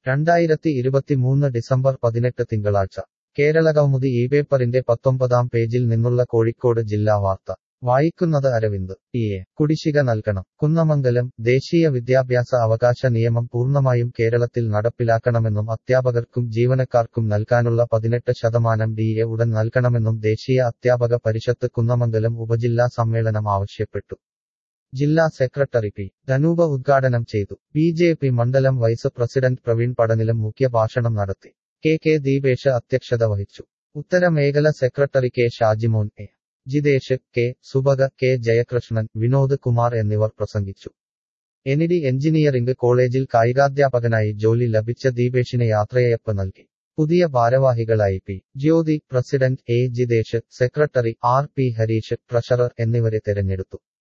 2023 December 18 തിങ്കളാഴ്ച കേരളകൗമുദി ഇപേപ്പറിന്റെ 19-ാം പേജിൽ നിന്നുള്ള കോഴിക്കോട് ജില്ലാ വാർത്ത വായിക്കുന്നത് അരവിന്ദ്. കുടിശ്ശിക നൽകണം. കുന്നമംഗലം. ദേശീയ വിദ്യാഭ്യാസ അവകാശ നിയമം പൂർണ്ണമായും കേരളത്തിൽ നടപ്പിലാക്കണമെന്നും അധ്യാപകർക്കും ജീവനക്കാർക്കും നൽകാനുള്ള 18% DA ഉടൻ നൽകണമെന്നും ദേശീയ അധ്യാപക പരിഷത്ത് കുന്നമംഗലം ഉപജില്ലാ സമ്മേളനം ആവശ്യപ്പെട്ടു. ജില്ലാ സെക്രട്ടറി പി. ധനൂപ ഉദ്ഘാടനം ചെയ്തു. BJP മണ്ഡലം വൈസ് പ്രസിഡന്റ് പ്രവീൺ പടനിലം മുഖ്യഭാഷണം നടത്തി. കെ ദീപേഷ് അധ്യക്ഷത വഹിച്ചു. ഉത്തരമേഖല secretary K Shajimon, A. Jithesh, K. Subaka, K. Jayakrishnan, Vinod Kumar എന്നിവർ പ്രസംഗിച്ചു. NID എഞ്ചിനീയറിംഗ് കോളേജിൽ കായികാധ്യാപകനായി ജോലി ലഭിച്ച ദീപേഷിന് യാത്രയയപ്പ് നൽകി. പുതിയ ഭാരവാഹികളായി P. Jyothi, president, A. Jithesh, secretary R. P. Harish, treasurer എന്നിവരെ തെരഞ്ഞെടുത്തു.